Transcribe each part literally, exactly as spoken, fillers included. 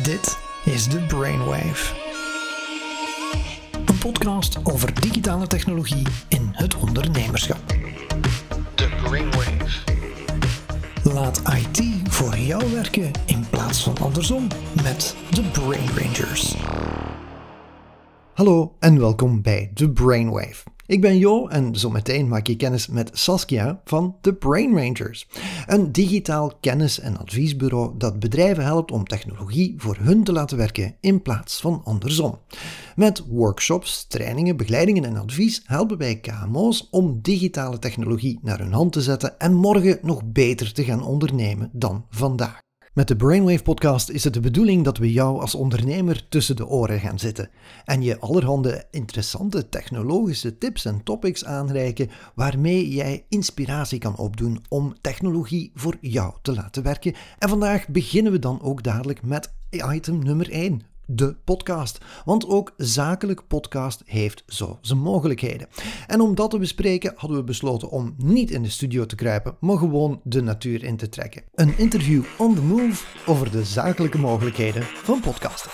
Dit is de Brainwave. Een podcast over digitale technologie in het ondernemerschap. De Brainwave. Laat I T voor jou werken in plaats van andersom met de Brain Rangers. Hallo en welkom bij de Brainwave. Ik ben Jo en zometeen maak je kennis met Saskia van de Brain Rangers. Een digitaal kennis- en adviesbureau dat bedrijven helpt om technologie voor hun te laten werken in plaats van andersom. Met workshops, trainingen, begeleidingen en advies helpen wij K M O's om digitale technologie naar hun hand te zetten en morgen nog beter te gaan ondernemen dan vandaag. Met de Brainwave podcast is het de bedoeling dat we jou als ondernemer tussen de oren gaan zitten en je allerhande interessante technologische tips en topics aanreiken waarmee jij inspiratie kan opdoen om technologie voor jou te laten werken. En vandaag beginnen we dan ook dadelijk met item nummer één. De podcast. Want ook zakelijk podcast heeft zo zijn mogelijkheden. En om dat te bespreken hadden we besloten om niet in de studio te kruipen, maar gewoon de natuur in te trekken. Een interview on the move over de zakelijke mogelijkheden van podcasten.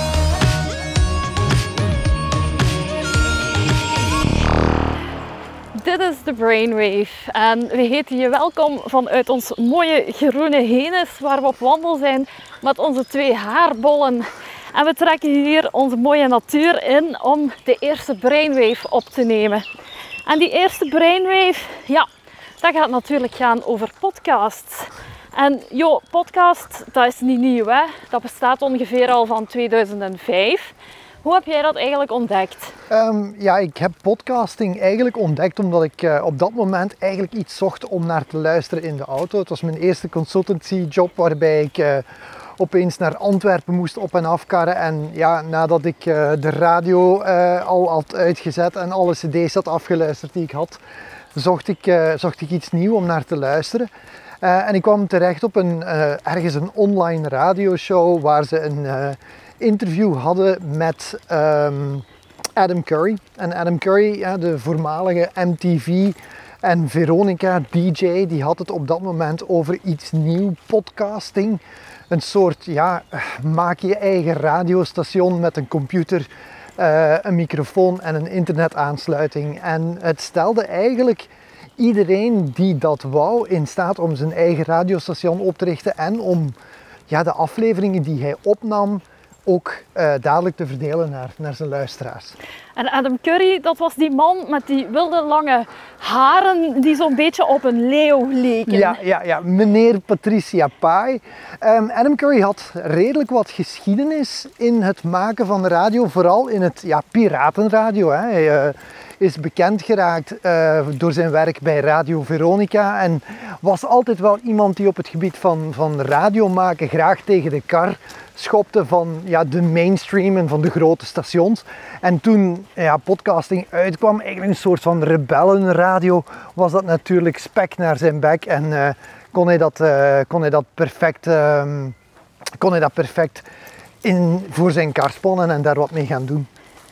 Dit is de Brainwave en we heten je welkom vanuit ons mooie groene Henes waar we op wandel zijn met onze twee haarbollen. En we trekken hier onze mooie natuur in om de eerste Brainwave op te nemen. En die eerste Brainwave, ja, dat gaat natuurlijk gaan over podcasts. En jo, podcast, dat is niet nieuw, hè? Dat bestaat ongeveer al van tweeduizend vijf. Hoe heb jij dat eigenlijk ontdekt? Um, ja, ik heb podcasting eigenlijk ontdekt omdat ik uh, op dat moment eigenlijk iets zocht om naar te luisteren in de auto. Het was mijn eerste consultancy job waarbij ik uh, opeens naar Antwerpen moest op- en afkarren. En ja, nadat ik uh, de radio uh, al had uitgezet en alle cd's had afgeluisterd die ik had, zocht ik, uh, zocht ik iets nieuws om naar te luisteren. Uh, en ik kwam terecht op een, uh, ergens een online radioshow waar ze een uh, interview hadden met um, Adam Curry. En Adam Curry, ja, de voormalige M T V en Veronica D J, die had het op dat moment over iets nieuw, podcasting. Een soort, ja, maak je eigen radiostation met een computer, uh, een microfoon en een internetaansluiting. En het stelde eigenlijk iedereen die dat wou in staat om zijn eigen radiostation op te richten en om ja, de afleveringen die hij opnam ook uh, dadelijk te verdelen naar, naar zijn luisteraars. En Adam Curry, dat was die man met die wilde lange haren die zo'n beetje op een leeuw leken. Ja, ja, ja. Meneer Patricia Pai. Um, Adam Curry had redelijk wat geschiedenis in het maken van radio, vooral in het ja, piratenradio. Hè. Hij uh, is bekend geraakt uh, door zijn werk bij Radio Veronica en was altijd wel iemand die op het gebied van, van radio maken graag tegen de kar schopte van ja, de mainstream en van de grote stations. En toen ja, podcasting uitkwam, eigenlijk een soort van rebellenradio, was dat natuurlijk spek naar zijn bek en uh, kon, hij dat, uh, kon hij dat perfect, uh, kon hij dat perfect in, voor zijn kar spannen en daar wat mee gaan doen.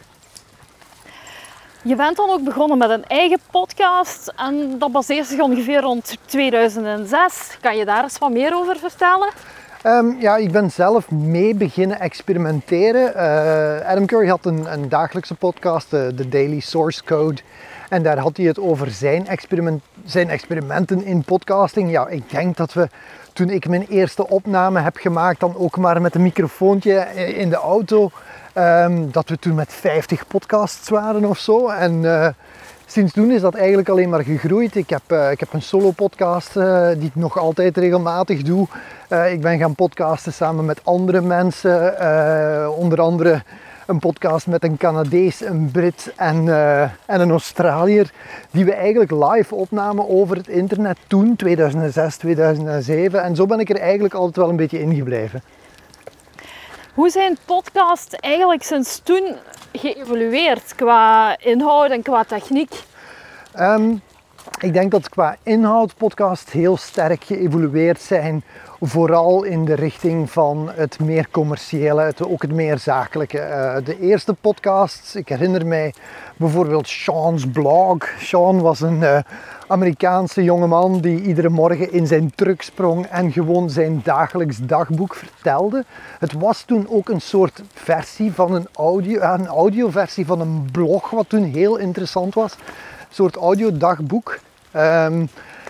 Je bent dan ook begonnen met een eigen podcast en dat baseert zich ongeveer rond tweeduizend zes. Kan je daar eens wat meer over vertellen? Um, ja, ik ben zelf mee beginnen experimenteren. Uh, Adam Curry had een, een dagelijkse podcast, de, de Daily Source Code. En daar had hij het over zijn, experiment, zijn experimenten in podcasting. Ja, ik denk dat we toen ik mijn eerste opname heb gemaakt, dan ook maar met een microfoontje in de auto, um, dat we toen met vijftig podcasts waren of zo. En uh, sindsdien is dat eigenlijk alleen maar gegroeid. Ik heb, uh, ik heb een solo podcast uh, die ik nog altijd regelmatig doe. Uh, ik ben gaan podcasten samen met andere mensen, uh, onder andere een podcast met een Canadees, een Brit en, uh, en een Australiër, die we eigenlijk live opnamen over het internet toen, tweeduizend zes, tweeduizend zeven. En zo ben ik er eigenlijk altijd wel een beetje in gebleven. Hoe zijn podcasts eigenlijk sinds toen geëvolueerd qua inhoud en qua techniek? Um, Ik denk dat qua inhoud podcasts heel sterk geëvolueerd zijn. Vooral in de richting van het meer commerciële, het, ook het meer zakelijke. Uh, de eerste podcasts, ik herinner mij bijvoorbeeld Sean's blog. Sean was een uh, Amerikaanse jongeman die iedere morgen in zijn truck sprong en gewoon zijn dagelijks dagboek vertelde. Het was toen ook een soort versie van een audio, een audioversie van een blog, wat toen heel interessant was. Een soort audiodagboek. Um,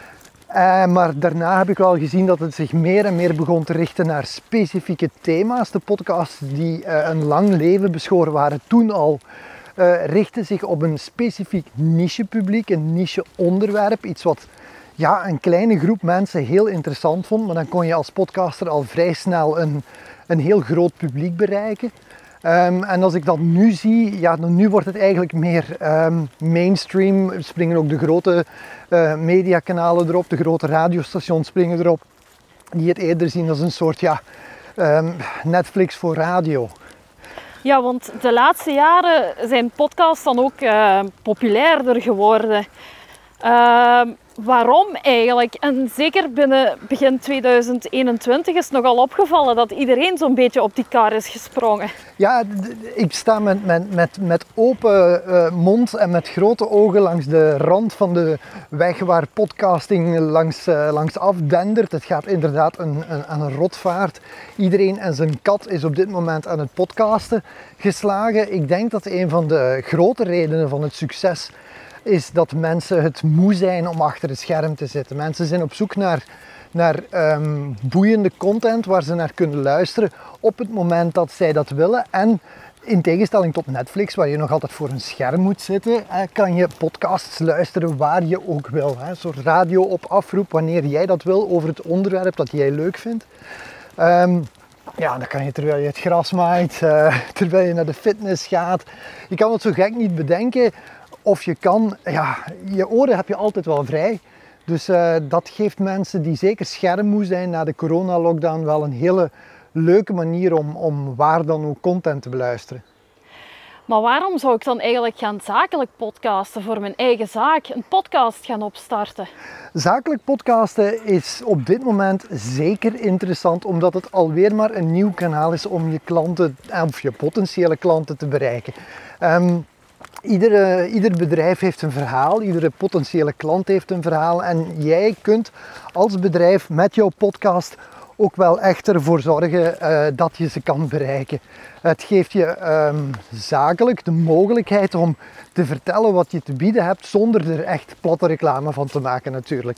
uh, maar daarna heb ik wel gezien dat het zich meer en meer begon te richten naar specifieke thema's. De podcasts die uh, een lang leven beschoren waren toen al, uh, richten zich op een specifiek nichepubliek, een niche onderwerp. Iets wat ja, een kleine groep mensen heel interessant vond, maar dan kon je als podcaster al vrij snel een, een heel groot publiek bereiken. Um, en als ik dat nu zie, ja, nu wordt het eigenlijk meer um, mainstream. Er springen ook de grote uh, mediakanalen erop, de grote radiostations springen erop. Die het eerder zien als een soort ja, um, Netflix voor radio. Ja, want de laatste jaren zijn podcasts dan ook uh, populairder geworden. Uh, waarom eigenlijk? En zeker binnen begin tweeduizend eenentwintig is het nogal opgevallen dat iedereen zo'n beetje op die kar is gesprongen. Ja, ik sta met, met, met, met open uh, mond en met grote ogen langs de rand van de weg waar podcasting langs, uh, langs afdendert. Het gaat inderdaad een, een, aan een rotvaart. Iedereen en zijn kat is op dit moment aan het podcasten geslagen. Ik denk dat een van de grote redenen van het succes is dat mensen het moe zijn om achter het scherm te zitten. Mensen zijn op zoek naar, naar um, boeiende content waar ze naar kunnen luisteren op het moment dat zij dat willen. En in tegenstelling tot Netflix, waar je nog altijd voor een scherm moet zitten, kan je podcasts luisteren waar je ook wil. Een soort radio op afroep wanneer jij dat wil over het onderwerp dat jij leuk vindt. Um, Ja, dan kan je terwijl je het gras maait, uh, terwijl je naar de fitness gaat. Je kan het zo gek niet bedenken. Of je kan, ja, je oren heb je altijd wel vrij. Dus uh, dat geeft mensen die zeker schermmoe zijn na de corona-lockdown wel een hele leuke manier om, om waar dan ook content te beluisteren. Maar waarom zou ik dan eigenlijk gaan zakelijk podcasten voor mijn eigen zaak, een podcast gaan opstarten? Zakelijk podcasten is op dit moment zeker interessant, omdat het alweer maar een nieuw kanaal is om je klanten, of je potentiële klanten te bereiken. Um, Iedere, ieder bedrijf heeft een verhaal, iedere potentiële klant heeft een verhaal en jij kunt als bedrijf met jouw podcast ook wel echt ervoor zorgen uh, dat je ze kan bereiken. Het geeft je um, zakelijk de mogelijkheid om te vertellen wat je te bieden hebt zonder er echt platte reclame van te maken natuurlijk.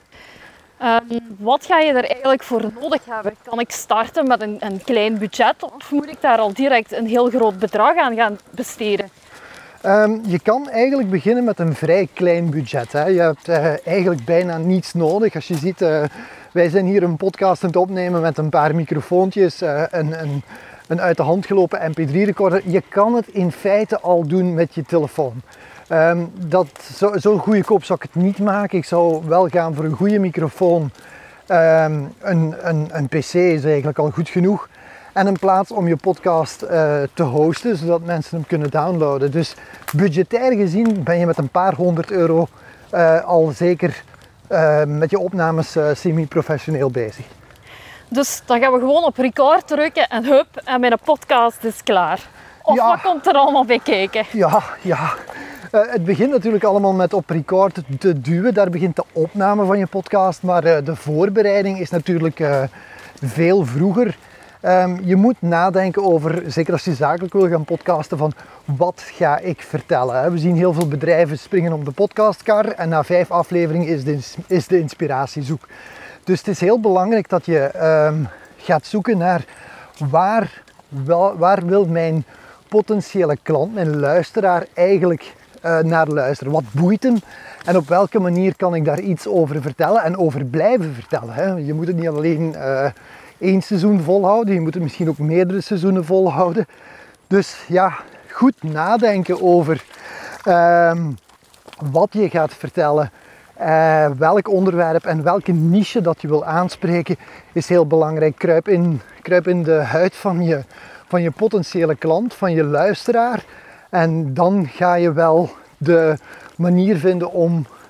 Um, wat ga je er eigenlijk voor nodig hebben? Kan ik starten met een, een klein budget of moet ik daar al direct een heel groot bedrag aan gaan besteden? Um, je kan eigenlijk beginnen met een vrij klein budget. Hè. Je hebt uh, eigenlijk bijna niets nodig. Als je ziet, uh, wij zijn hier een podcast aan het opnemen met een paar microfoontjes, uh, een, een, een uit de hand gelopen M P drie recorder. Je kan het in feite al doen met je telefoon. Um, dat, zo, zo goedkoop zou ik het niet maken. Ik zou wel gaan voor een goede microfoon. Um, een, een, een P C is eigenlijk al goed genoeg. En een plaats om je podcast uh, te hosten, zodat mensen hem kunnen downloaden. Dus budgetair gezien ben je met een paar honderd euro uh, al zeker uh, met je opnames uh, semi-professioneel bezig. Dus dan gaan we gewoon op record drukken en hup, en mijn podcast is klaar. Of ja. Wat komt er allemaal bij kijken? Ja, ja. Uh, het begint natuurlijk allemaal met op record te duwen. Daar begint de opname van je podcast. Maar uh, de voorbereiding is natuurlijk uh, veel vroeger. Um, je moet nadenken over, zeker als je zakelijk wil gaan podcasten, van wat ga ik vertellen. We zien heel veel bedrijven springen op de podcastkar en na vijf afleveringen is de, is de inspiratie zoek. Dus het is heel belangrijk dat je um, gaat zoeken naar waar, wel, waar wil mijn potentiële klant, mijn luisteraar eigenlijk uh, naar luisteren. Wat boeit hem en op welke manier kan ik daar iets over vertellen en over blijven vertellen. Hè? Je moet het niet alleen Uh, één seizoen volhouden, je moet het misschien ook meerdere seizoenen volhouden. Dus ja, goed nadenken over uh, wat je gaat vertellen, uh, welk onderwerp en welke niche dat je wil aanspreken is heel belangrijk. Kruip in, kruip in de huid van je, van je potentiële klant, van je luisteraar en dan ga je wel de manier vinden om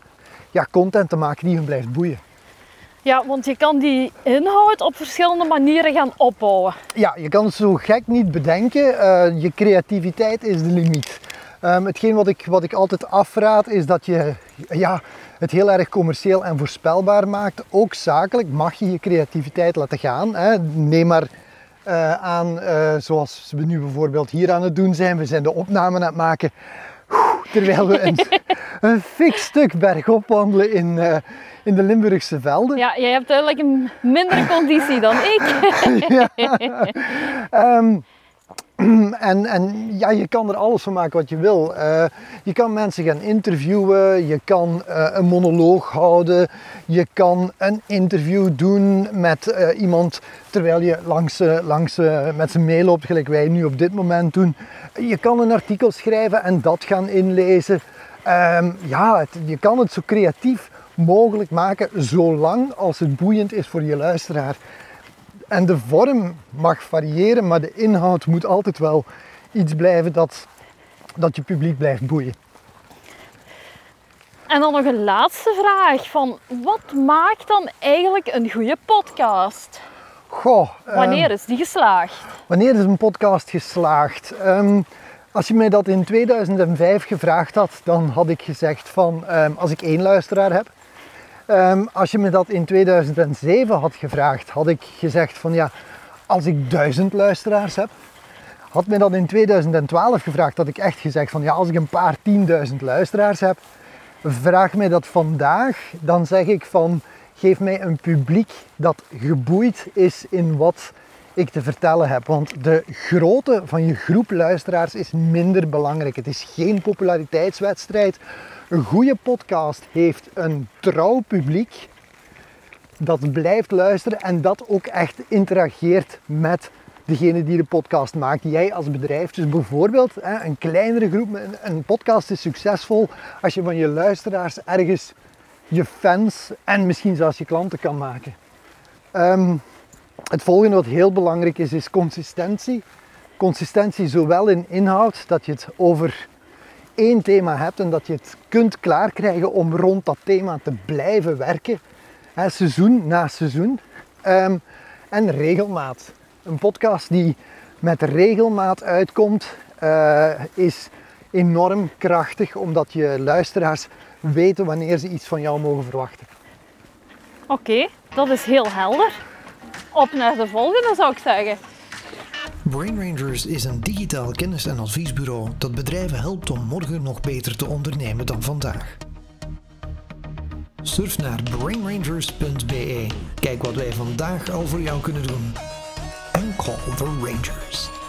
ja, content te maken die hun blijft boeien. Ja, want je kan die inhoud op verschillende manieren gaan opbouwen. Ja, je kan het zo gek niet bedenken. Uh, je creativiteit is de limiet. Um, hetgeen wat ik, wat ik altijd afraad is dat je ja, het heel erg commercieel en voorspelbaar maakt. Ook zakelijk mag je je creativiteit laten gaan. Hè. Neem maar uh, aan, uh, zoals we nu bijvoorbeeld hier aan het doen zijn. We zijn de opname aan het maken. Terwijl we een, een fix stuk bergop wandelen in, uh, in de Limburgse velden. Ja, jij hebt duidelijk een mindere conditie dan ik. ja. um, en, en ja, je kan er alles van maken wat je wil. Uh, je kan mensen gaan interviewen, je kan uh, een monoloog houden, je kan een interview doen met uh, iemand terwijl je langs, uh, langs uh, met ze meeloopt, gelijk wij nu op dit moment doen. Je kan een artikel schrijven en dat gaan inlezen. Um, ja, het, je kan het zo creatief mogelijk maken, zolang als het boeiend is voor je luisteraar. En de vorm mag variëren, maar de inhoud moet altijd wel iets blijven dat, dat je publiek blijft boeien. En dan nog een laatste vraag. Van wat maakt dan eigenlijk een goede podcast? Goh, wanneer um, is die geslaagd? Wanneer is een podcast geslaagd? Um, als je mij dat in tweeduizend vijf gevraagd had, dan had ik gezegd van um, als ik één luisteraar heb. Um, als je me dat in tweeduizend zeven had gevraagd, had ik gezegd van ja, als ik duizend luisteraars heb. Had me dat in tweeduizend twaalf gevraagd, had ik echt gezegd van ja, als ik een paar tienduizend luisteraars heb. Vraag mij dat vandaag, dan zeg ik van geef mij een publiek dat geboeid is in wat ik te vertellen heb. Want de grootte van je groep luisteraars is minder belangrijk. Het is geen populariteitswedstrijd. Een goede podcast heeft een trouw publiek dat blijft luisteren en dat ook echt interageert met degene die de podcast maakt. Jij als bedrijf. Dus bijvoorbeeld een kleinere groep. Een podcast is succesvol als je van je luisteraars ergens je fans en misschien zelfs je klanten kan maken. Um, het volgende wat heel belangrijk is, is consistentie. Consistentie zowel in inhoud, dat je het over één thema hebt en dat je het kunt klaarkrijgen om rond dat thema te blijven werken. He, seizoen na seizoen. Um, en regelmaat. Een podcast die met regelmaat uitkomt uh, is enorm krachtig, omdat je luisteraars weten wanneer ze iets van jou mogen verwachten. Oké, okay, dat is heel helder. Op naar de volgende zou ik zeggen. Brain Rangers is een digitaal kennis- en adviesbureau dat bedrijven helpt om morgen nog beter te ondernemen dan vandaag. Surf naar brain rangers punt b e. Kijk wat wij vandaag al voor jou kunnen doen. En call the Rangers.